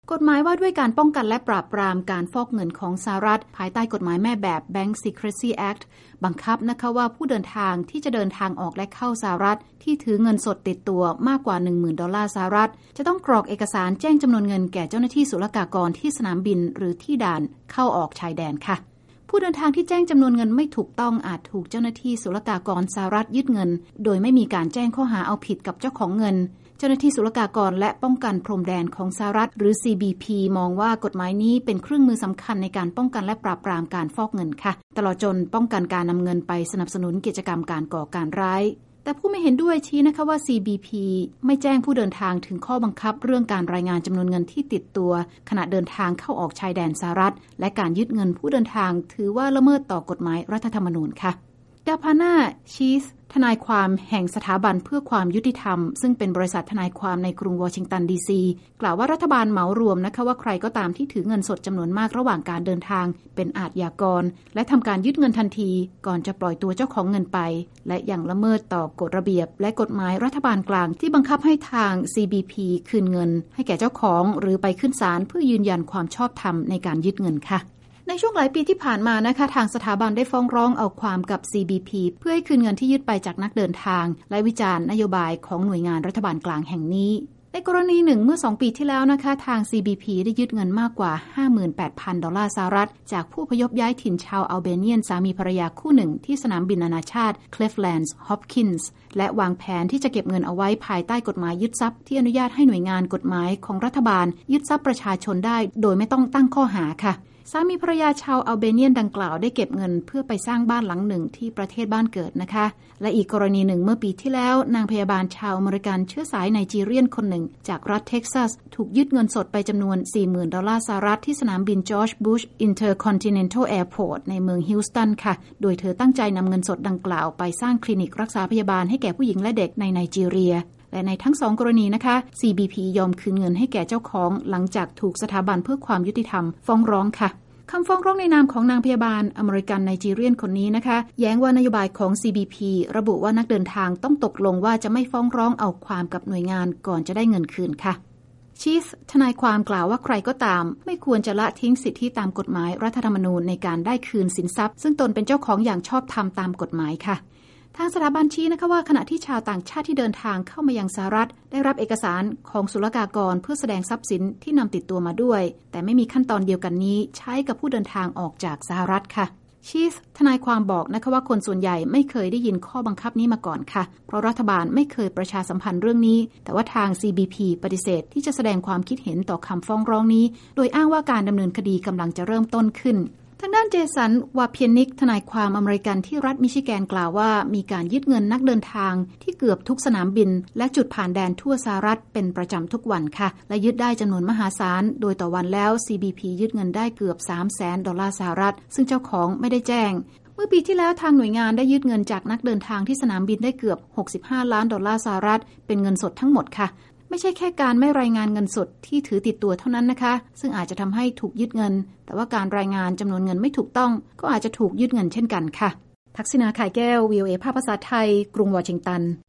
กฎหมายว่าด้วยการป้องกันและปราบปรามการฟอกเงินของสหรัฐภายใต้กฎหมายแม่แบบ Bank Secrecy Act บังคับนะคะว่าผู้เดินทางที่จะเดินทางออกและเข้าสหรัฐที่ถือเงินสดติดตัวมากกว่า 10,000 ดอลลาร์สหรัฐจะต้องกรอกเอกสารแจ้งจำนวนเงินแก่เจ้าหน้าที่ศุลกากรที่สนามบินหรือที่ด่านเข้าออกชายแดนค่ะผู้เดินทางที่แจ้งจำนวนเงินไม่ถูกต้องอาจถูกเจ้าหน้าที่ศุลกากรสหรัฐยึดเงินโดยไม่มีการแจ้งข้อหาเอาผิดกับเจ้าของเงินเจ้าหน้าที่ศุลกากรและป้องกันพรมแดนของสหรัฐหรือ CBP มองว่ากฎหมายนี้เป็นเครื่องมือสำคัญในการป้องกันและปราบปรามการฟอกเงินค่ะตลอดจนป้องกันการนำเงินไปสนับสนุนกิจกรรมการก่อการร้ายแต่ผู้ไม่เห็นด้วยชี้นะคะว่า CBP ไม่แจ้งผู้เดินทางถึงข้อบังคับเรื่องการรายงานจำนวนเงินที่ติดตัวขณะเดินทางเข้าออกชายแดนสหรัฐและการยึดเงินผู้เดินทางถือว่าละเมิดต่อกฎหมายรัฐธรรมนูญค่ะดาพาน่าชีสทนายความแห่งสถาบันเพื่อความยุติธรรมซึ่งเป็นบริษัททนายความในกรุงวอชิงตันดีซีกล่าวว่ารัฐบาลเหมารวมนะคะว่าใครก็ตามที่ถือเงินสดจำนวนมากระหว่างการเดินทางเป็นอาชญากรและทำการยึดเงินทันทีก่อนจะปล่อยตัวเจ้าของเงินไปและยังละเมิดต่อกฎระเบียบและกฎหมายรัฐบาลกลางที่บังคับให้ทาง CBP คืนเงินให้แก่เจ้าของหรือไปขึ้นศาลเพื่อยืนยันความชอบธรรมในการยึดเงินค่ะในช่วงหลายปีที่ผ่านมานะคะทางสถาบันได้ฟ้องร้องเอาความกับ CBP เพื่อให้คืนเงินที่ยึดไปจากนักเดินทางและวิจารณ์นโยบายของหน่วยงานรัฐบาลกลางแห่งนี้ในกรณีหนึ่งเมื่อ2ปีที่แล้วนะคะทาง CBP ได้ยึดเงินมากกว่า 58,000 ดอลลาร์สหรัฐจากผู้อพยพย้ายถิ่นชาวอัลเบเนียนสามีภรรยาคู่หนึ่งที่สนามบินนานาชาติ Cleveland Hopkins และวางแผนที่จะเก็บเงินเอาไว้ภายใต้กฎหมายยึดทรัพย์ที่อนุญาตให้หน่วยงานกฎหมายของรัฐบาลยึดทรัพย์ประชาชนได้โดยไม่ต้องตั้งข้อหาค่ะสามีภรรยาชาวอัลเบเนียนดังกล่าวได้เก็บเงินเพื่อไปสร้างบ้านหลังหนึ่งที่ประเทศบ้านเกิดนะคะและอีกกรณีหนึ่งเมื่อปีที่แล้วนางพยาบาลชาวอเมริกันเชื้อสายไนจีเรียนคนหนึ่งจากรัฐเท็กซัสถูกยึดเงินสดไปจำนวน 40,000 ดอลลาร์สหรัฐที่สนามบินจอร์จบุชอินเตอร์คอนติเนนทัลแอร์พอร์ตในเมืองฮิวสตันค่ะโดยเธอตั้งใจนำเงินสดดังกล่าวไปสร้างคลินิกรักษาพยาบาลให้แก่ผู้หญิงและเด็กในไนจีเรียและในทั้ง2กรณีนะคะ CBP ยอมคืนเงินให้แก่เจ้าของหลังจากถูกสถาบันเพื่อความยุติธรรมฟ้องร้องค่ะคำฟ้องร้องในนามของนางพยาบาลอเมริกันไนจีเรียนคนนี้นะคะแย้งว่านโยบายของ CBP ระบุว่านักเดินทางต้องตกลงว่าจะไม่ฟ้องร้องเอาความกับหน่วยงานก่อนจะได้เงินคืนค่ะชีฟทนายความกล่าวว่าใครก็ตามไม่ควรจะละทิ้งสิทธิตามกฎหมายรัฐธรรมนูญในการได้คืนสินทรัพย์ซึ่งตนเป็นเจ้าของอย่างชอบธรรมตามกฎหมายค่ะทางสถาบันชี้นะคะว่าขณะที่ชาวต่างชาติที่เดินทางเข้ามายังสหรัฐได้รับเอกสารของศุลกากรเพื่อแสดงทรัพย์สินที่นำติดตัวมาด้วยแต่ไม่มีขั้นตอนเดียวกันนี้ใช้กับผู้เดินทางออกจากสหรัฐค่ะชีฟทนายความบอกนะคะว่าคนส่วนใหญ่ไม่เคยได้ยินข้อบังคับนี้มาก่อนค่ะเพราะรัฐบาลไม่เคยประชาสัมพันธ์เรื่องนี้แต่ว่าทาง CBP ปฏิเสธที่จะแสดงความคิดเห็นต่อคำฟ้องร้องนี้โดยอ้างว่าการดำเนินคดีกำลังจะเริ่มต้นขึ้นทางด้านเจสันวาเพียนิกทนายความอเมริกันที่รัฐมิชิแกนกล่าวว่ามีการยึดเงินนักเดินทางที่เกือบทุกสนามบินและจุดผ่านแดนทั่วสหรัฐเป็นประจำทุกวันค่ะและยึดได้จำนวนมหาศาลโดยต่อวันแล้ว CBP ยึดเงินได้เกือบ 300,000 ดอลลาร์สหรัฐซึ่งเจ้าของไม่ได้แจ้งเมื่อปีที่แล้วทางหน่วยงานได้ยึดเงินจากนักเดินทางที่สนามบินได้เกือบ65 ล้านดอลลาร์สหรัฐเป็นเงินสดทั้งหมดค่ะไม่ใช่แค่การไม่รายงานเงินสดที่ถือติดตัวเท่านั้นนะคะซึ่งอาจจะทำให้ถูกยึดเงินแต่ว่าการรายงานจำนวนเงินไม่ถูกต้องก็อาจจะถูกยึดเงินเช่นกันค่ะทักษิณา ข่ายแก้ว VOA ภาคภาษาไทยกรุงวอชิงตัน